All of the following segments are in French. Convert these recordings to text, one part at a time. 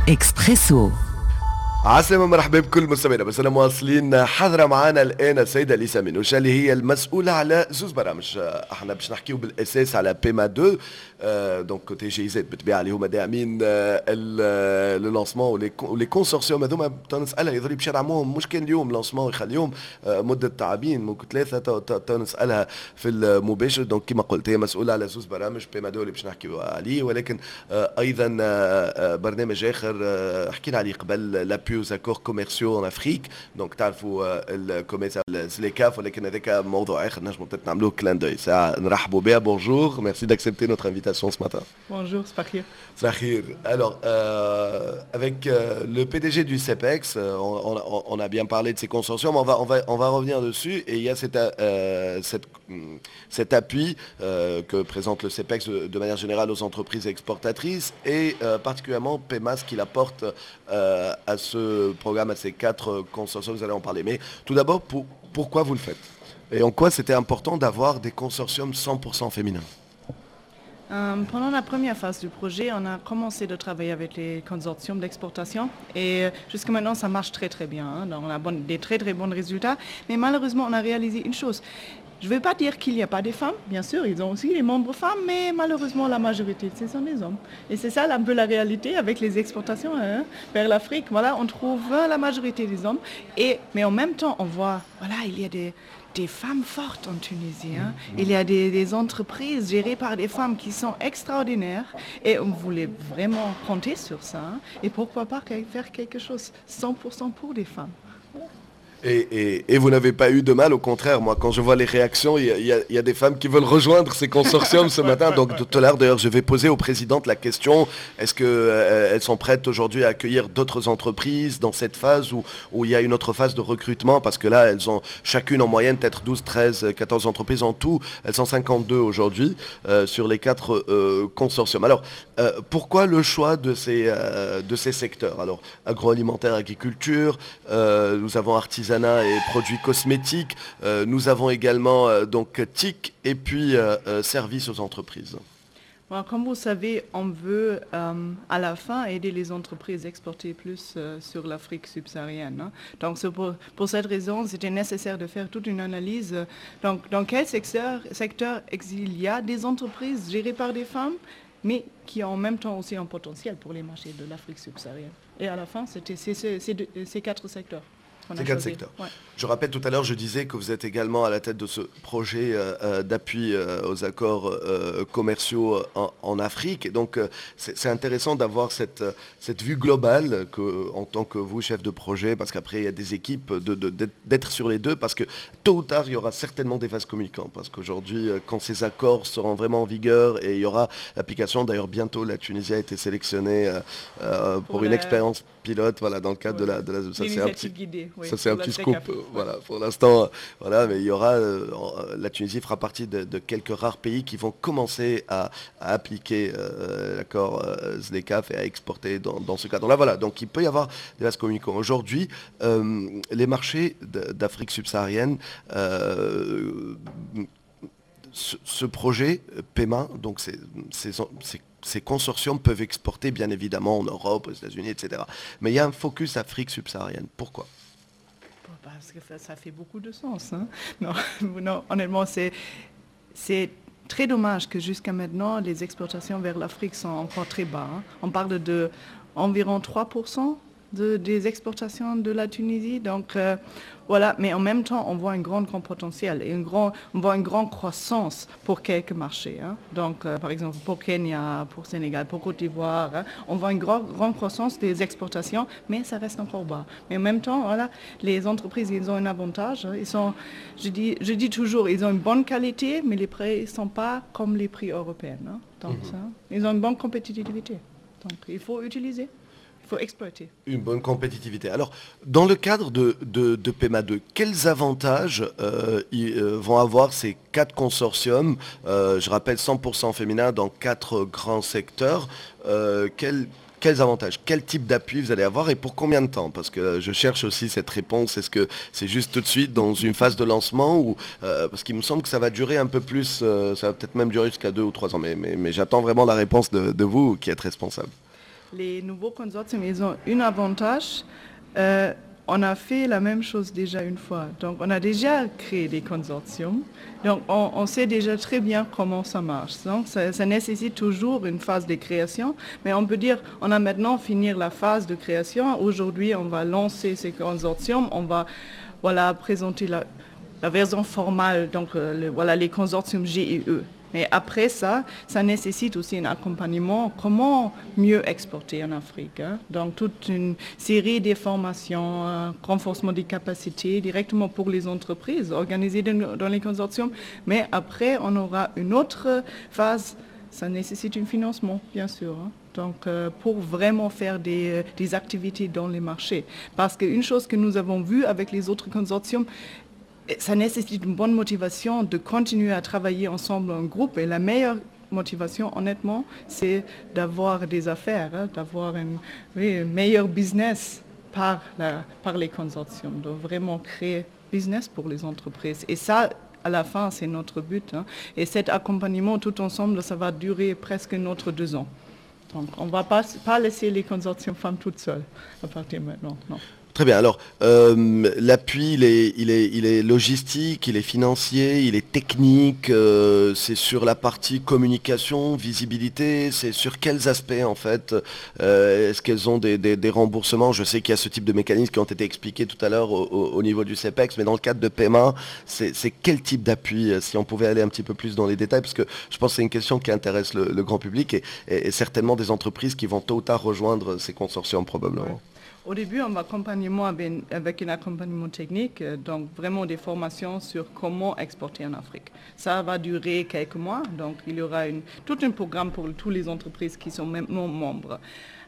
إكسبريسو. عسلامة مرحبا بكل مستمعينا بس انا مواصلين حاضرة معنا الان السيدة ليسا منوشة اللي هي المسؤولة على زوز برامج. احنا باش نحكيو بالاساس على بيما 2 دونك كوتي جي زد بالطبيعة اللي هما داعمين لو لونسمون ولي كونسورسيوم هذوما تنسألها يظهر باش يدعموهم مش كان اليوم لونسمون يخليهم مدة تعابين ممكن 3 تنسألها في المباشر. دونك كما قلت هي مسؤولة على زوز برامج بيما 2 اللي باش نحكيو عليه ولكن ايضا برنامج اخر حكينا عليه قبل لابيو accords commerciaux en Afrique. Donc تعرفوا الكوميسا زليكاف ولكن هذاك موضوع اخر نجموا peut-être نعملوه كلان دوي ساعه نرحبوا بها. Bonjour, merci d'accepter notre invitation ce matin. Bonjour, Sfakhir. Sfakhir. Alors avec le PDG du CEPEX, on a bien parlé de ces consortiums, on va revenir dessus et il y a cet appui que présente le CEPEX de manière générale aux entreprises exportatrices et particulièrement PEMAS qui l'apporte à ce programme, à ces 4 consortiums, vous allez en parler. Mais tout d'abord, pourquoi vous le faites? Et en quoi c'était important d'avoir des consortiums 100% féminins? Pendant la première phase du projet, on a commencé de travailler avec les consortiums d'exportation et jusqu'à maintenant ça marche très très bien. Hein. Donc on a des très très bons résultats, mais malheureusement on a réalisé une chose. Je ne veux pas dire qu'il n'y a pas des femmes, bien sûr, ils ont aussi des membres femmes, mais malheureusement la majorité, ce sont des hommes. Et c'est ça un peu la réalité avec les exportations vers l'Afrique. Voilà, on trouve la majorité des hommes, mais en même temps, on voit, voilà, il y a des femmes fortes en Tunisie. Hein. Il y a des entreprises gérées par des femmes qui sont extraordinaires et on voulait vraiment compter sur ça. Hein. Et pourquoi pas faire quelque chose 100% pour des femmes. Et vous n'avez pas eu de mal, au contraire, moi quand je vois les réactions, il y a des femmes qui veulent rejoindre ces consortiums ce matin. Donc tout à l'heure d'ailleurs je vais poser aux présidentes la question, est-ce qu'elles sont prêtes aujourd'hui à accueillir d'autres entreprises dans cette phase où il y a une autre phase de recrutement? Parce que là elles ont chacune en moyenne peut-être 12, 13, 14 entreprises en tout, elles sont 52 aujourd'hui sur les 4 consortiums. Alors pourquoi le choix de ces secteurs? Alors agroalimentaire, agriculture, nous avons artisanat et produits cosmétiques. Nous avons également donc TIC et puis services aux entreprises. Bon, comme vous savez, on veut à la fin aider les entreprises à exporter plus sur l'Afrique subsaharienne. Hein. Donc pour cette raison, c'était nécessaire de faire toute une analyse. Donc dans quel secteur il y a des entreprises gérées par des femmes, mais qui ont en même temps aussi un potentiel pour les marchés de l'Afrique subsaharienne. Et à la fin, c'était ces 4 secteurs. Ces 4 secteurs. Ouais. Je rappelle tout à l'heure, je disais que vous êtes également à la tête de ce projet d'appui aux accords commerciaux en Afrique. Et donc, c'est intéressant d'avoir cette vue globale en tant que vous, chef de projet, parce qu'après, il y a des équipes d'être sur les deux, parce que tôt ou tard, il y aura certainement des vases communicants. Parce qu'aujourd'hui, quand ces accords seront vraiment en vigueur et il y aura l'application, d'ailleurs, bientôt, la Tunisie a été sélectionnée pour une expérience pilote, voilà, dans le cadre de la ça c'est un petit guidée, oui, ça c'est un petit scoop, voilà, pour l'instant, voilà, mais il y aura la Tunisie fera partie de quelques rares pays qui vont commencer à appliquer l'accord ZLECAf et à exporter dans ce cadre-là, voilà, donc il peut y avoir des vases communicants. Aujourd'hui, les marchés d'Afrique subsaharienne, ce projet PEMA, donc ces consortiums peuvent exporter bien évidemment en Europe, aux États-Unis, etc. Mais il y a un focus Afrique subsaharienne. Pourquoi? Parce que ça fait beaucoup de sens. Hein. Non, honnêtement, c'est très dommage que jusqu'à maintenant, les exportations vers l'Afrique sont encore très bas. Hein. On parle d'environ 3% des exportations de la Tunisie. Donc voilà, mais en même temps, on voit un grand potentiel et on voit une grande croissance pour quelques marchés. Hein. Donc par exemple pour Kenya, pour Sénégal, pour Côte d'Ivoire, hein, on voit une grande croissance des exportations, mais ça reste encore bas. Mais en même temps, voilà, les entreprises, ils ont un avantage. Hein. Je dis toujours, ils ont une bonne qualité, mais les prix ne sont pas comme les prix européens. Hein. Donc ils ont une bonne compétitivité. Donc il faut utiliser. Il faut exploiter. Une bonne compétitivité. Alors, dans le cadre de PEMA 2, quels avantages vont avoir ces 4 consortiums, je rappelle 100% féminin dans 4 grands secteurs, quels avantages, quel type d'appui vous allez avoir et pour combien de temps? Parce que je cherche aussi cette réponse, est-ce que c'est juste tout de suite dans une phase de lancement ou parce qu'il me semble que ça va durer un peu plus, ça va peut-être même durer jusqu'à 2 ou 3 ans, mais j'attends vraiment la réponse de vous qui êtes responsable. Les nouveaux consortiums, ils ont un avantage. On a fait la même chose déjà une fois. Donc, on a déjà créé des consortiums. Donc, on sait déjà très bien comment ça marche. Donc, ça nécessite toujours une phase de création. Mais on peut dire, on a maintenant fini la phase de création. Aujourd'hui, on va lancer ces consortiums. On va présenter la version formale, donc les consortiums GIE. Mais après ça nécessite aussi un accompagnement, comment mieux exporter en Afrique. Donc toute une série de formations, renforcement des capacités directement pour les entreprises organisées dans les consortiums. Mais après, on aura une autre phase, ça nécessite un financement, bien sûr. Donc, pour vraiment faire des activités dans les marchés. Parce qu'une chose que nous avons vue avec les autres consortiums, ça nécessite une bonne motivation de continuer à travailler ensemble en groupe. Et la meilleure motivation, honnêtement, c'est d'avoir des affaires, d'avoir un meilleur business par les consortiums, de vraiment créer business pour les entreprises. Et ça, à la fin, c'est notre but. Et cet accompagnement tout ensemble, ça va durer presque notre 2 ans. Donc, on ne va pas laisser les consortiums femmes toutes seules à partir de maintenant, non. Très bien. Alors, l'appui, il est logistique, il est financier, il est technique, c'est sur la partie communication, visibilité, c'est sur quels aspects en fait est-ce qu'elles ont des remboursements? Je sais qu'il y a ce type de mécanismes qui ont été expliqués tout à l'heure au niveau du CEPEX, mais dans le cadre de PEMA, c'est quel type d'appui? Si on pouvait aller un petit peu plus dans les détails, parce que je pense que c'est une question qui intéresse le grand public et certainement des entreprises qui vont tôt ou tard rejoindre ces consortiums probablement. Ouais. Au début, on va accompagnement avec un accompagnement technique, donc vraiment des formations sur comment exporter en Afrique. Ça va durer quelques mois, donc il y aura tout un programme pour toutes les entreprises qui sont maintenant membres.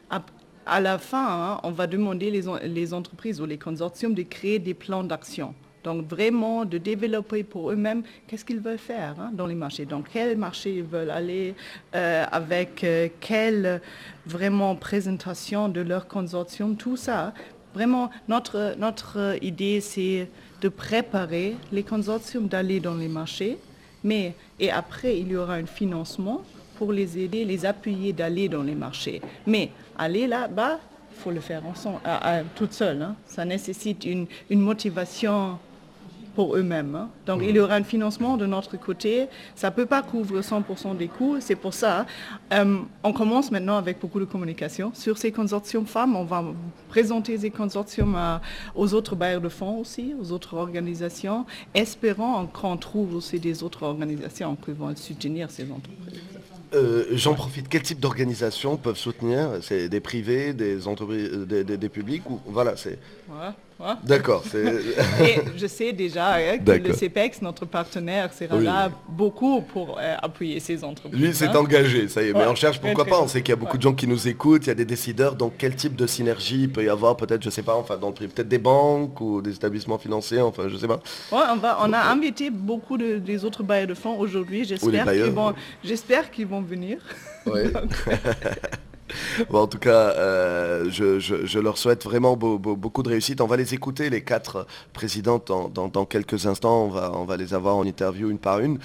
À la fin, on va demander les entreprises ou les consortiums de créer des plans d'action. Donc vraiment de développer pour eux-mêmes qu'est-ce qu'ils veulent faire dans les marchés. Donc quel marché ils veulent aller, avec quelle vraiment présentation de leur consortium, tout ça. Vraiment notre idée c'est de préparer les consortiums d'aller dans les marchés, et après il y aura un financement pour les aider, les appuyer d'aller dans les marchés. Mais aller là-bas, il faut le faire ensemble, toute seule. Ça nécessite une motivation pour eux-mêmes. Donc il y aura un financement de notre côté. Ça ne peut pas couvrir 100% des coûts. C'est pour ça on commence maintenant avec beaucoup de communication. Sur ces consortiums femmes, on va présenter ces consortiums aux autres bailleurs de fonds aussi, aux autres organisations, espérant qu'on trouve aussi des autres organisations qui vont soutenir ces entreprises. J'en profite. Quel type d'organisations peuvent soutenir? C'est des privés, des entreprises, des publics ou voilà, c'est. Ouais. D'accord. Et je sais déjà que le CEPEX, notre partenaire, sera là beaucoup pour appuyer ces entreprises. Lui, s'est engagé, ça y est. Mais on cherche, pourquoi pas? On sait qu'il y a beaucoup de gens qui nous écoutent, il y a des décideurs. Donc, quel type de synergie il peut y avoir? Peut-être, je sais pas, enfin, dans le privé, peut-être des banques ou des établissements financiers, enfin, je sais pas. Ouais, on a invité beaucoup des autres bailleurs de fonds aujourd'hui. J'espère qu'ils vont venir. Oui. Bon, en tout cas, je leur souhaite vraiment beaucoup de réussite. On va les écouter, les 4 présidentes, dans quelques instants. On va les avoir en interview une par une.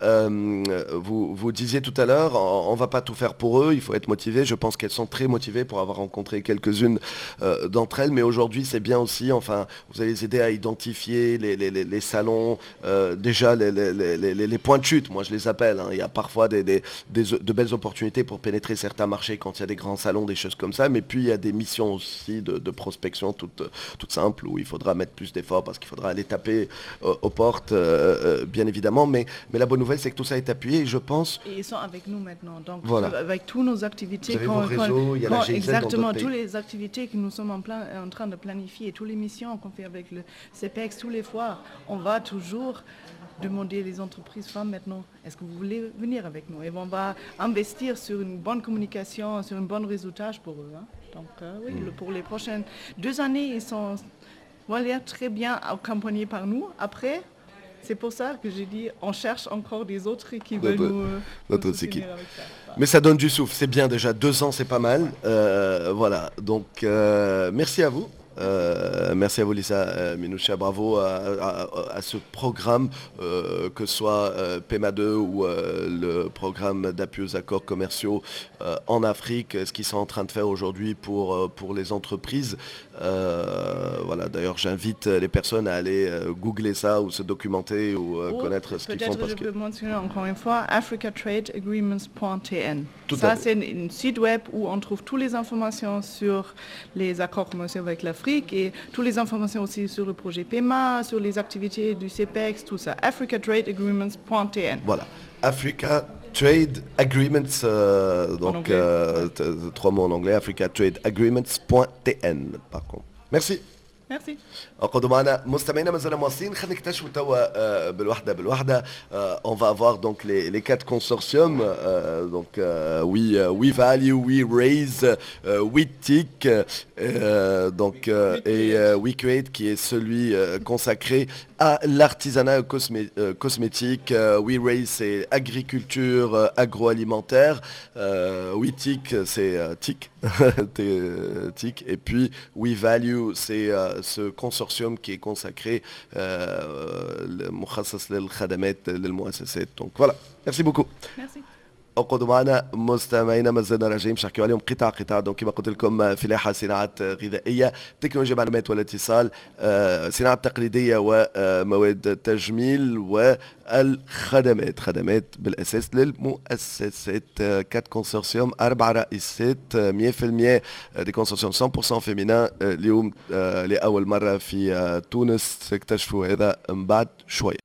Vous disiez tout à l'heure, on ne va pas tout faire pour eux, il faut être motivé. Je pense qu'elles sont très motivées pour avoir rencontré quelques-unes d'entre elles. Mais aujourd'hui, c'est bien aussi, enfin, vous allez les aider à identifier les salons, déjà les points de chute, moi je les appelle. Il y a parfois de belles opportunités pour pénétrer certains marchés quand il y a des grands salons, des choses comme ça, mais puis il y a des missions aussi de prospection toutes simples où il faudra mettre plus d'efforts parce qu'il faudra aller taper aux portes, bien évidemment, mais la bonne nouvelle c'est que tout ça est appuyé et je pense... Et ils sont avec nous maintenant, donc voilà. Avec tous nos activités... Vous avez vos réseaux, il y a la GIZ exactement, dans toutes les activités que nous sommes en train de planifier, toutes les missions qu'on fait avec le CEPEX, tous les fois, on va toujours demander les entreprises femmes maintenant, est-ce que vous voulez venir avec nous? Et on va investir sur une bonne communication, sur un bon réseautage pour eux. Donc oui, pour les prochaines 2 années, ils vont être très bien accompagnés par nous. Après, c'est pour ça que j'ai dit, on cherche encore des autres qui veulent nous soutenir avec ça. Mais ça donne du souffle, c'est bien déjà, 2 ans c'est pas mal. Voilà, donc merci à vous. Merci à vous Lisa Minoucha, bravo à ce programme, que ce soit PEMA2 ou le programme d'appui aux accords commerciaux en Afrique, ce qu'ils sont en train de faire aujourd'hui pour les entreprises. Voilà, d'ailleurs j'invite les personnes à aller googler ça ou se documenter ou connaître ce qu'ils font. Peut-être je peux mentionner encore une fois africatradeagreements.tn. Ça c'est un site web où on trouve toutes les informations sur les accords commerciaux avec l'Afrique et toutes les informations aussi sur le projet PEMA, sur les activités du CEPEX, tout ça. africatradeagreements.tn. Voilà, Africa Trade Agreements, donc trois mots en anglais, africatradeagreements.tn par contre. Merci. Merci. اقعدوا معنا مستمعينا ما زلنا مواصلين. خلينا نكتشفوا توا بالوحده. On va avoir donc les quatre consortiums, donc We Value, We Raise, We Tick, donc et We Create qui est celui consacré à l'artisanat cosmétique. We Raise c'est agriculture agroalimentaire, We Tick c'est TIC TIC, et puis We Value c'est ce consortium qui est consacré مخصص للخدمات للمؤسسات. Donc voilà, merci beaucoup. Merci. اقعدوا معنا مستمعينا، ما زلنا راجعين باش نحكيو عليهم قطع. دونك كما قلت لكم فلاحه، صناعات غذائيه، تكنولوجيا معلومات والاتصال، صناعه تقليديه ومواد التجميل والخدمات، خدمات بالاساس للمؤسسات. 4 كونسورسيوم، 4 رئيسات، 100% دي كونسورسيوم 100% فيمينا. اليوم لاول مره في تونس اكتشفوا هذا من بعد شويه.